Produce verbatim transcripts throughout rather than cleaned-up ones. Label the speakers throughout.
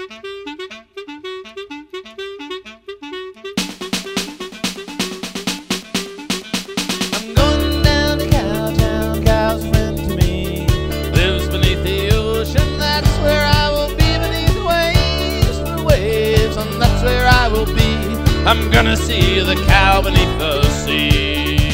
Speaker 1: I'm going down to Cowtown, cow's a friend to me. Lives beneath the ocean, that's where I will be. Beneath the waves, the waves, and that's where I will be. I'm gonna see the cow beneath the sea.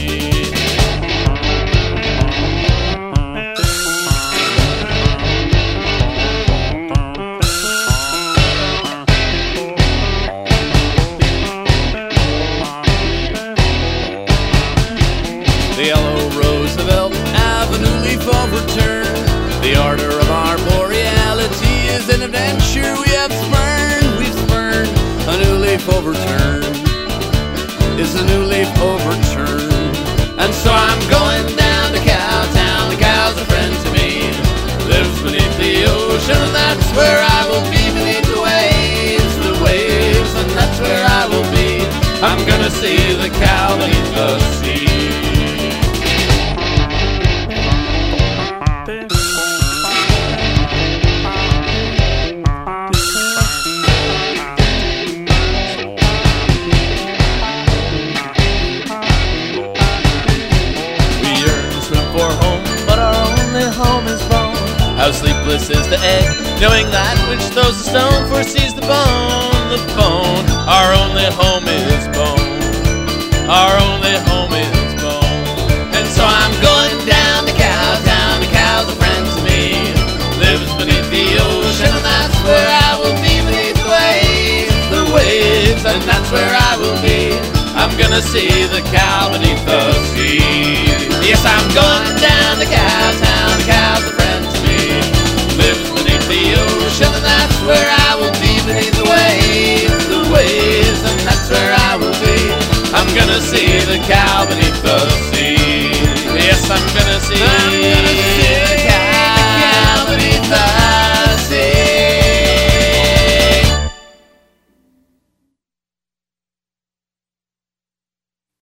Speaker 1: The yellow Roosevelt Avenue leaf overturned. The ardor of our boreality is an adventure we have spurned. We've spurned a new leaf overturned. Is a new leaf overturned. And so I'm going down to Cowtown. The cow's a friend to me. Lives beneath the ocean, and that's where I will be. Beneath the waves, the waves, and that's where I will be. I'm gonna see the cow beneath the sea. How sleepless is the egg, knowing that which throws the stone foresees the bone. The bone, our only home is bone. Our only home is bone. And so I'm going down to Cowtown. The cow's a friend to me. Lives beneath the ocean, and that's where I will be. Beneath the waves, the waves, and that's where I will be. I'm gonna see the cow beneath the sea. Yes, I'm going down to Cowtown. The cow's a friend to me. Lives beneath the ocean, and that's where I will be. Beneath the waves, the waves, and that's where I will be. I'm gonna see the cow beneath the sea. Yes, I'm gonna see